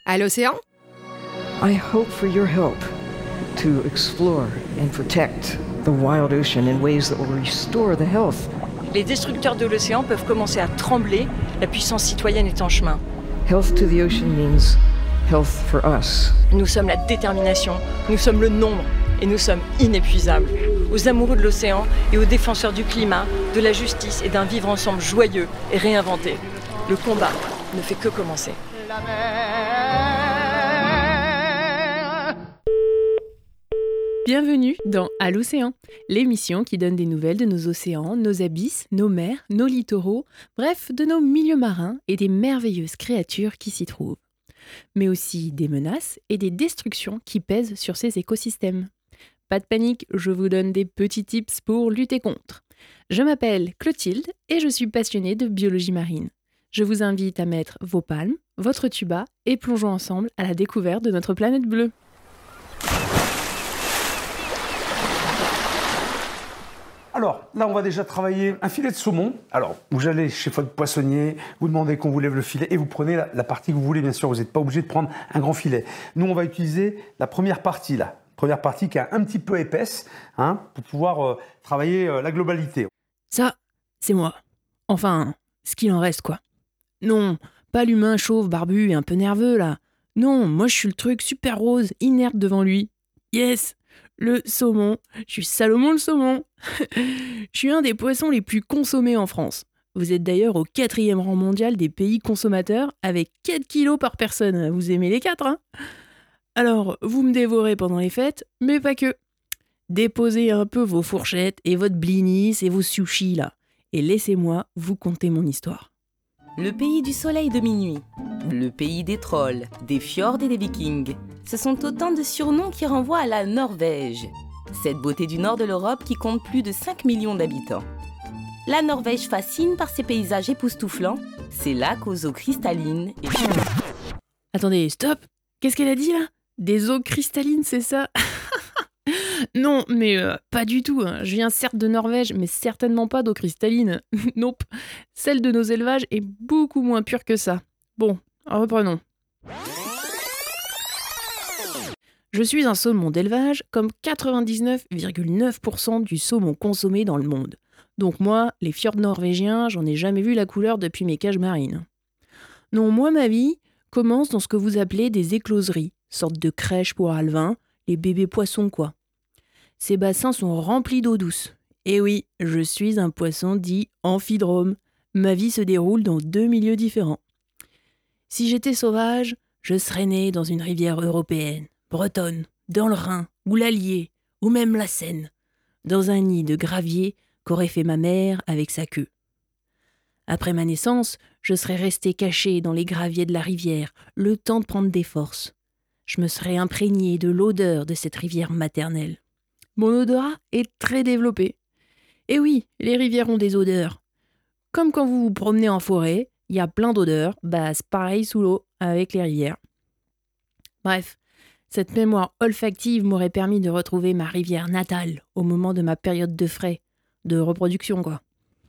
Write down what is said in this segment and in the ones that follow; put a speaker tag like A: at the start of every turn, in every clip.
A: À l'océan?
B: I hope for your help to explore and protect the wild ocean in ways that will restore the health.
C: Les destructeurs de l'océan peuvent commencer à trembler, la puissance citoyenne est en chemin.
B: Health to the ocean means health for us.
C: Nous sommes la détermination, nous sommes le nombre et nous sommes inépuisables. Aux amoureux de l'océan et aux défenseurs du climat, de la justice et d'un vivre ensemble joyeux et réinventé. Le combat ne fait que commencer.
D: La mer.
E: Bienvenue dans À l'océan, l'émission qui donne des nouvelles de nos océans, nos abysses, nos mers, nos littoraux, bref, de nos milieux marins et des merveilleuses créatures qui s'y trouvent. Mais aussi des menaces et des destructions qui pèsent sur ces écosystèmes. Pas de panique, je vous donne des petits tips pour lutter contre. Je m'appelle Clotilde et je suis passionnée de biologie marine. Je vous invite à mettre vos palmes, votre tuba et plongeons ensemble à la découverte de notre planète bleue.
F: Alors, là, on va déjà travailler un filet de saumon. Alors, vous allez chez votre poissonnier, vous demandez qu'on vous lève le filet et vous prenez la partie que vous voulez, bien sûr. Vous n'êtes pas obligé de prendre un grand filet. Nous, on va utiliser la première partie, là. Première partie qui est un petit peu épaisse, pour pouvoir travailler la globalité.
E: Ça, c'est moi. Enfin, ce qu'il en reste, quoi. Non, pas l'humain chauve, barbu et un peu nerveux, là. Non, moi, je suis le truc super rose, inerte devant lui. Yes! Le saumon. Je suis Salomon le saumon. Je suis un des poissons les plus consommés en France. Vous êtes d'ailleurs au 4e rang mondial des pays consommateurs avec 4 kilos par personne. Vous aimez les 4, hein? Alors, vous me dévorez pendant les fêtes, mais pas que. Déposez un peu vos fourchettes et votre blinis et vos sushis là. Et laissez-moi vous conter mon histoire.
G: Le pays du soleil de minuit, le pays des trolls, des fjords et des vikings. Ce sont autant de surnoms qui renvoient à la Norvège. Cette beauté du nord de l'Europe qui compte plus de 5 millions d'habitants. La Norvège fascine par ses paysages époustouflants, ses lacs aux eaux cristallines et...
E: Attendez, stop! Qu'est-ce qu'elle a dit là? Des eaux cristallines, c'est ça? Non, mais pas du tout. Je viens certes de Norvège, mais certainement pas d'eau cristalline. Nope. Celle de nos élevages est beaucoup moins pure que ça. Bon, reprenons. Je suis un saumon d'élevage comme 99,9% du saumon consommé dans le monde. Donc moi, les fjords norvégiens, j'en ai jamais vu la couleur depuis mes cages marines. Non, moi, ma vie commence dans ce que vous appelez des écloseries, sorte de crèches pour alevins, les bébés poissons quoi. Ces bassins sont remplis d'eau douce. Et oui, je suis un poisson dit amphidrome. Ma vie se déroule dans 2 milieux différents. Si j'étais sauvage, je serais né dans une rivière européenne, bretonne, dans le Rhin, ou l'Allier, ou même la Seine, dans un nid de gravier qu'aurait fait ma mère avec sa queue. Après ma naissance, je serais resté caché dans les graviers de la rivière, le temps de prendre des forces. Je me serais imprégné de l'odeur de cette rivière maternelle. Mon odorat est très développé. Et oui, les rivières ont des odeurs. Comme quand vous vous promenez en forêt, il y a plein d'odeurs, c'est pareil sous l'eau avec les rivières. Bref, cette mémoire olfactive m'aurait permis de retrouver ma rivière natale au moment de ma période de frai, de reproduction quoi.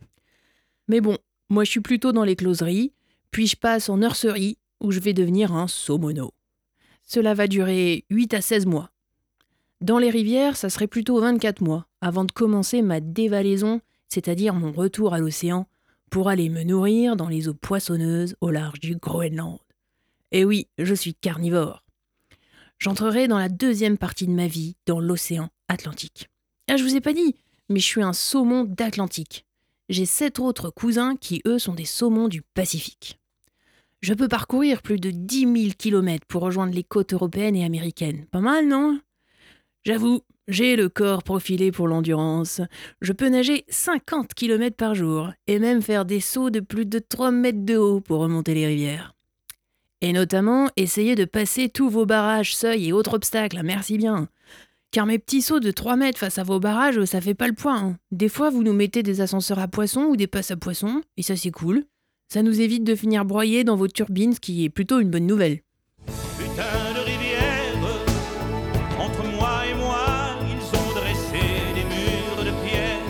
E: Mais bon, moi je suis plutôt dans l'écloserie, puis je passe en nurserie où je vais devenir un saumono. Cela va durer 8 à 16 mois. Dans les rivières, ça serait plutôt 24 mois, avant de commencer ma dévalaison, c'est-à-dire mon retour à l'océan, pour aller me nourrir dans les eaux poissonneuses au large du Groenland. Et oui, je suis carnivore. J'entrerai dans la 2e partie de ma vie, dans l'océan Atlantique. Ah, je vous ai pas dit, mais je suis un saumon d'Atlantique. J'ai 7 autres cousins qui, eux, sont des saumons du Pacifique. Je peux parcourir plus de 10 000 km pour rejoindre les côtes européennes et américaines. Pas mal, non? J'avoue, j'ai le corps profilé pour l'endurance. Je peux nager 50 km par jour et même faire des sauts de plus de 3 mètres de haut pour remonter les rivières. Et notamment, essayer de passer tous vos barrages, seuils et autres obstacles, merci bien. Car mes petits sauts de 3 mètres face à vos barrages, ça fait pas le poids. Hein. Des fois, vous nous mettez des ascenseurs à poissons ou des passes à poissons, et ça c'est cool. Ça nous évite de finir broyés dans vos turbines, ce qui est plutôt une bonne nouvelle.
D: Putain de rivière, entre moi et moi, ils ont dressé des murs de pierre.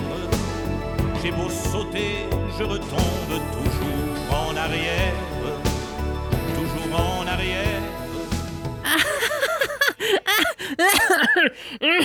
D: J'ai beau sauter, je retombe toujours en arrière. Toujours en arrière.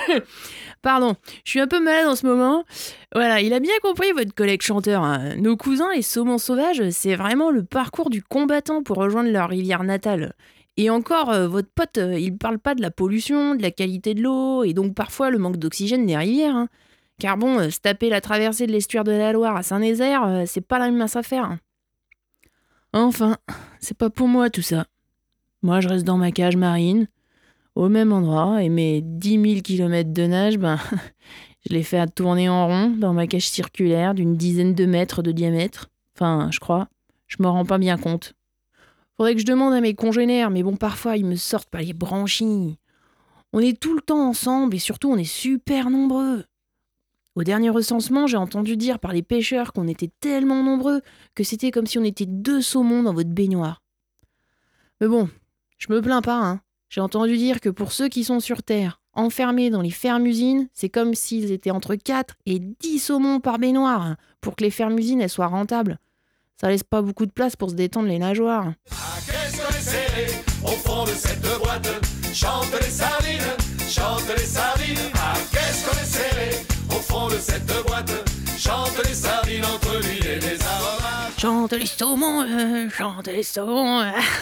E: Pardon, je suis un peu malade en ce moment. Voilà, il a bien compris votre collègue chanteur, hein. Nos cousins, les saumons sauvages, c'est vraiment le parcours du combattant pour rejoindre leur rivière natale. Et encore, votre pote, il parle pas de la pollution, de la qualité de l'eau, et donc parfois le manque d'oxygène des rivières, hein. Car bon, se taper la traversée de l'estuaire de la Loire à Saint-Nazaire, c'est pas la même affaire, hein. Enfin, c'est pas pour moi tout ça. Moi, je reste dans ma cage marine, au même endroit, et mes 10 000 kilomètres de nage, je les fais à tourner en rond dans ma cage circulaire d'une dizaine de mètres de diamètre. Enfin, je crois. Je m'en rends pas bien compte. Faudrait que je demande à mes congénères, mais bon, parfois, ils me sortent par les branchies. On est tout le temps ensemble, et surtout, on est super nombreux. Au dernier recensement, j'ai entendu dire par les pêcheurs qu'on était tellement nombreux que c'était comme si on était 2 saumons dans votre baignoire. Mais bon, je me plains pas, hein. J'ai entendu dire que pour ceux qui sont sur Terre, enfermés dans les fermes-usines, c'est comme s'ils étaient entre 4 et 10 saumons par baignoire, hein, pour que les fermes-usines elles soient rentables. Ça laisse pas beaucoup de place pour se détendre les nageoires.
A: Ah, qu'est-ce qu'on est serré au fond de cette boîte? Chante les sardines, ah, qu'est-ce qu'on est serré au fond de cette boîte? Chante les sardines entre l'huile et les aromates.
E: Chante les saumons, chante les saumons.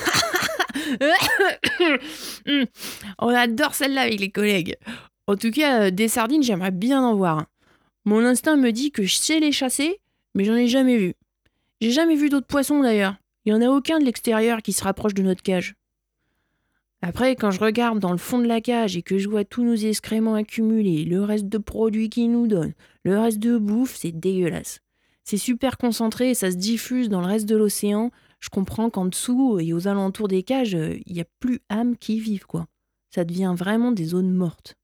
E: On adore celle-là avec les collègues. En tout cas, des sardines, j'aimerais bien en voir. Mon instinct me dit que je sais les chasser, mais j'en ai jamais vu. J'ai jamais vu d'autres poissons d'ailleurs. Il n'y en a aucun de l'extérieur qui se rapproche de notre cage. Après, quand je regarde dans le fond de la cage et que je vois tous nos excréments accumulés, le reste de produits qu'ils nous donnent, le reste de bouffe, c'est dégueulasse. C'est super concentré et ça se diffuse dans le reste de l'océan. Je comprends qu'en dessous et aux alentours des cages, il n'y a plus âme qui vive, quoi. Ça devient vraiment des zones mortes.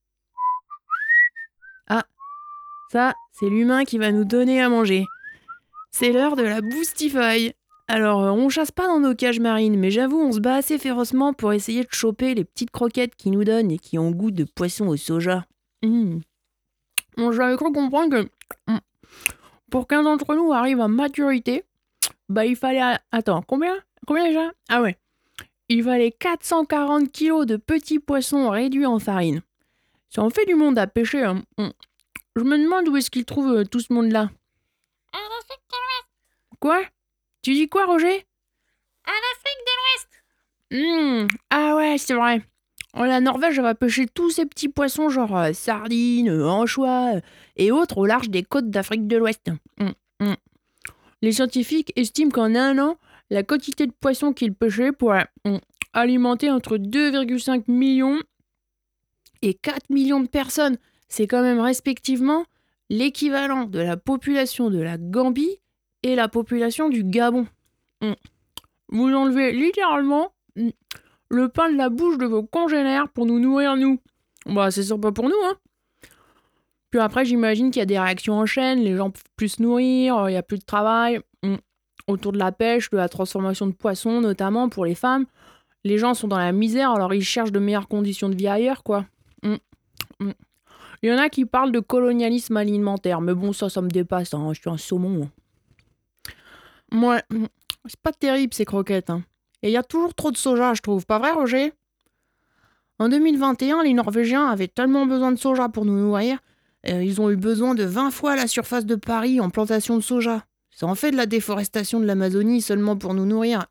E: Ah, ça, c'est l'humain qui va nous donner à manger. C'est l'heure de la boostify. Alors, on chasse pas dans nos cages marines, mais j'avoue, on se bat assez férocement pour essayer de choper les petites croquettes qu'ils nous donnent et qui ont goût de poisson au soja. Bon, j'avais cru comprendre que pour qu'un d'entre nous arrive à maturité, il fallait... Attends, combien déjà? Ah ouais. Il fallait 440 kilos de petits poissons réduits en farine. Ça en fait du monde à pêcher, hein. Je me demande où est-ce qu'ils trouvent tout ce monde-là.
H: En Afrique de l'Ouest.
E: Quoi? Tu dis quoi, Roger?
H: En Afrique de l'Ouest.
E: Ah ouais, c'est vrai. La Norvège va pêcher tous ces petits poissons genre sardines, anchois et autres au large des côtes d'Afrique de l'Ouest. Les scientifiques estiment qu'en un an, la quantité de poissons qu'ils pêchaient pourrait alimenter entre 2,5 millions et 4 millions de personnes. C'est quand même respectivement l'équivalent de la population de la Gambie et la population du Gabon. Vous enlevez littéralement le pain de la bouche de vos congénères pour nous nourrir, nous. C'est sûr pas pour nous, hein. Puis après, j'imagine qu'il y a des réactions en chaîne, les gens peuvent plus se nourrir, il n'y a plus de travail. Autour de la pêche, de la transformation de poissons, notamment pour les femmes, les gens sont dans la misère, alors ils cherchent de meilleures conditions de vie ailleurs, quoi. Il y en a qui parlent de colonialisme alimentaire, mais bon, ça me dépasse, hein. Je suis un saumon. Ouais, c'est pas terrible ces croquettes, hein. Et il y a toujours trop de soja, je trouve. Pas vrai, Roger? En 2021, les Norvégiens avaient tellement besoin de soja pour nous nourrir, ils ont eu besoin de 20 fois la surface de Paris en plantation de soja. Ça en fait de la déforestation de l'Amazonie seulement pour nous nourrir.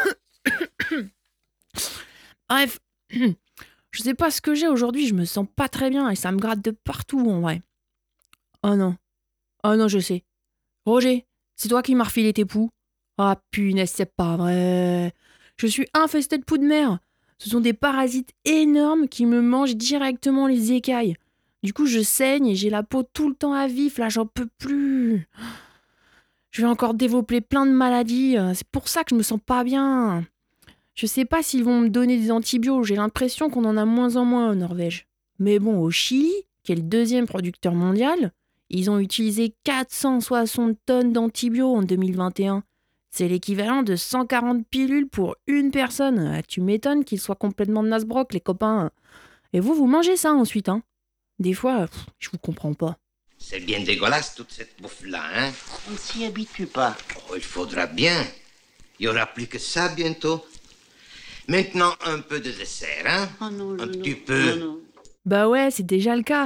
E: Bref, je sais pas ce que j'ai aujourd'hui, je me sens pas très bien et ça me gratte de partout en vrai. Oh non, je sais. Roger, c'est toi qui m'as refilé tes poux? Ah punaise, c'est pas vrai. Je suis infestée de poux de mer. Ce sont des parasites énormes qui me mangent directement les écailles. Du coup, je saigne et j'ai la peau tout le temps à vif, là, j'en peux plus. Je vais encore développer plein de maladies, c'est pour ça que je me sens pas bien. Je sais pas s'ils vont me donner des antibiotiques, j'ai l'impression qu'on en a moins en moins en Norvège. Mais bon, au Chili, qui est le 2e producteur mondial, ils ont utilisé 460 tonnes d'antibiotiques en 2021. C'est l'équivalent de 140 pilules pour une personne. Tu m'étonnes qu'ils soient complètement nasbrock, les copains. Et vous mangez ça ensuite, hein? Des fois, je vous comprends pas.
I: C'est bien dégueulasse toute cette bouffe-là, hein?
J: On s'y habitue pas.
I: Oh, il faudra bien. Il y aura plus que ça bientôt. Maintenant, un peu de dessert, hein?
J: Oh non,
I: un petit peu.
J: Non.
E: Bah ouais, c'est déjà le cas.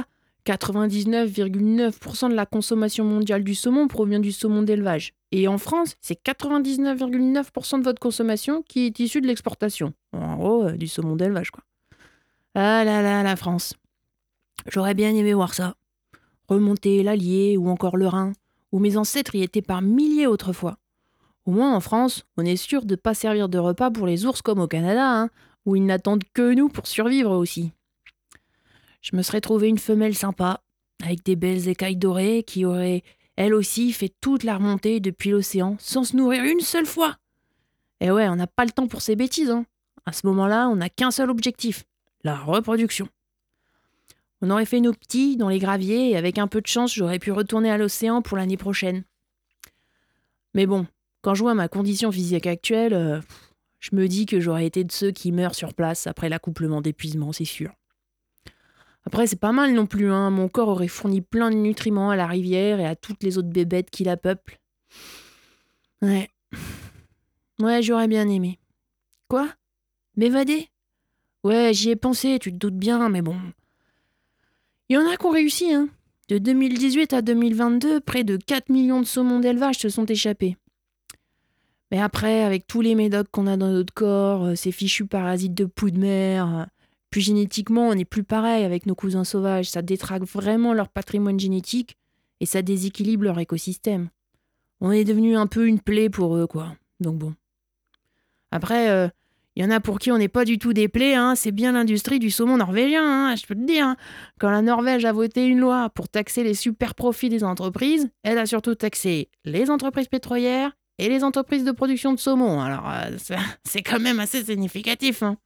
E: 99,9% de la consommation mondiale du saumon provient du saumon d'élevage. Et en France, c'est 99,9% de votre consommation qui est issue de l'exportation. En gros, du saumon d'élevage, quoi. Ah là là, la France. J'aurais bien aimé voir ça. Remonter l'Allier ou encore le Rhin, où mes ancêtres y étaient par milliers autrefois. Au moins en France, on est sûr de ne pas servir de repas pour les ours comme au Canada, hein, où ils n'attendent que nous pour survivre aussi. Je me serais trouvé une femelle sympa, avec des belles écailles dorées qui auraient, elle aussi, fait toute la remontée depuis l'océan sans se nourrir une seule fois. Et ouais, on n'a pas le temps pour ces bêtises, hein. À ce moment-là, on n'a qu'un seul objectif, la reproduction. On aurait fait nos petits dans les graviers et avec un peu de chance, j'aurais pu retourner à l'océan pour l'année prochaine. Mais bon, quand je vois ma condition physique actuelle, je me dis que j'aurais été de ceux qui meurent sur place après l'accouplement d'épuisement, c'est sûr. Après, c'est pas mal non plus, hein. Mon corps aurait fourni plein de nutriments à la rivière et à toutes les autres bébêtes qui la peuplent. Ouais, j'aurais bien aimé. Quoi ? M'évader ? Ouais, j'y ai pensé, tu te doutes bien, mais bon. Il y en a qui ont réussi, hein. De 2018 à 2022, près de 4 millions de saumons d'élevage se sont échappés. Mais après, avec tous les médocs qu'on a dans notre corps, ces fichus parasites de poux de mer, puis génétiquement, on n'est plus pareil avec nos cousins sauvages. Ça détraque vraiment leur patrimoine génétique et ça déséquilibre leur écosystème. On est devenu un peu une plaie pour eux, quoi. Donc bon. Après, y en a pour qui on n'est pas du tout des plaies, hein. C'est bien l'industrie du saumon norvégien, hein, je peux te dire. Hein. Quand la Norvège a voté une loi pour taxer les super profits des entreprises, elle a surtout taxé les entreprises pétrolières et les entreprises de production de saumon. Alors, c'est quand même assez significatif, hein.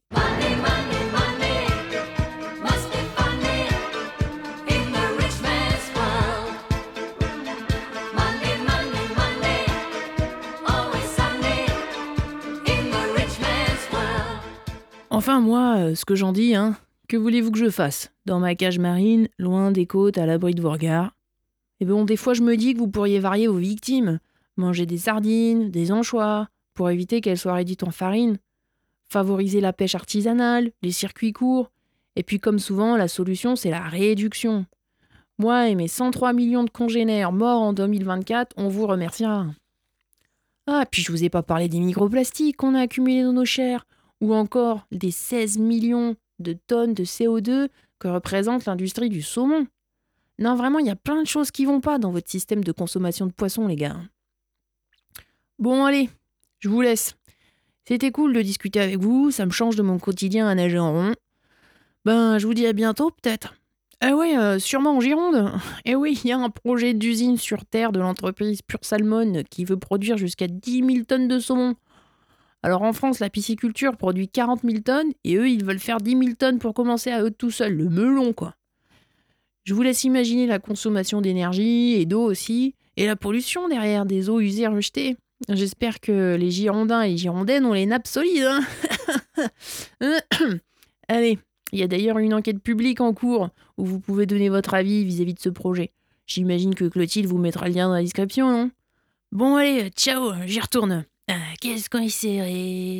E: Enfin, moi, ce que j'en dis, hein, que voulez-vous que je fasse ? Dans ma cage marine, loin des côtes, à l'abri de vos regards. Et bon, des fois, je me dis que vous pourriez varier vos victimes. Manger des sardines, des anchois, pour éviter qu'elles soient réduites en farine. Favoriser la pêche artisanale, les circuits courts. Et puis, comme souvent, la solution, c'est la réduction. Moi et mes 103 millions de congénères morts en 2024, on vous remerciera. Ah, puis je vous ai pas parlé des microplastiques qu'on a accumulés dans nos chairs, ou encore des 16 millions de tonnes de CO2 que représente l'industrie du saumon. Non, vraiment, il y a plein de choses qui vont pas dans votre système de consommation de poissons, les gars. Bon, allez, je vous laisse. C'était cool de discuter avec vous, ça me change de mon quotidien à nager en rond. Ben, je vous dis à bientôt, peut-être. Ah ouais, sûrement en Gironde. Eh oui, il y a un projet d'usine sur Terre de l'entreprise Pure Salmon qui veut produire jusqu'à 10 000 tonnes de saumon. Alors en France, la pisciculture produit 40 000 tonnes et eux, ils veulent faire 10 000 tonnes pour commencer à eux tout seuls, le melon, quoi. Je vous laisse imaginer la consommation d'énergie et d'eau aussi, et la pollution derrière des eaux usées rejetées. J'espère que les Girondins et les Girondaines ont les nappes solides, hein. Allez, il y a d'ailleurs une enquête publique en cours où vous pouvez donner votre avis vis-à-vis de ce projet. J'imagine que Clotilde vous mettra le lien dans la description, non ? Bon allez, ciao, j'y retourne. Qu'est-ce qu'on essaierait ?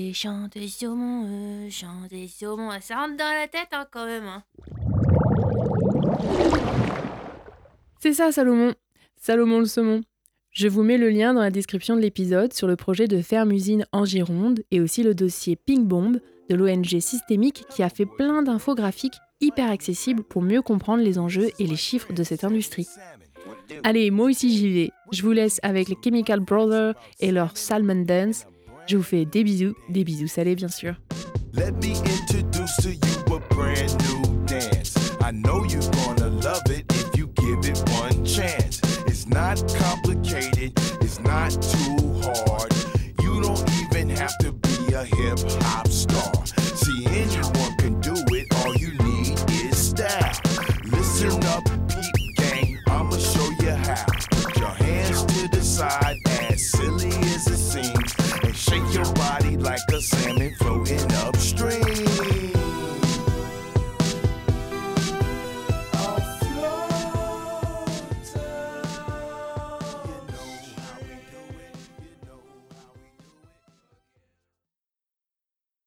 E: Chanter saumon, ça rentre dans la tête, hein, quand même. Hein. C'est ça, Salomon le saumon. Je vous mets le lien dans la description de l'épisode sur le projet de ferme-usine en Gironde et aussi le dossier Pink Bomb de l'ONG Systémique qui a fait plein d'infographiques hyper accessibles pour mieux comprendre les enjeux et les chiffres de cette industrie. Allez, moi aussi j'y vais. Je vous laisse avec les Chemical Brothers et leur Salmon Dance. Je vous fais des bisous salés bien sûr.
K: Let me introduce to you a brand new dance. I know you're gonna love it if you give it one chance. It's not complicated, it's not too hard. You don't even have to be a hip-hop star. See, anyone can do it, all you need is style. Listen up, peep gang, I'ma show you how. Put your hands to the side, as silly as it seems, and shake your body like a salmon floating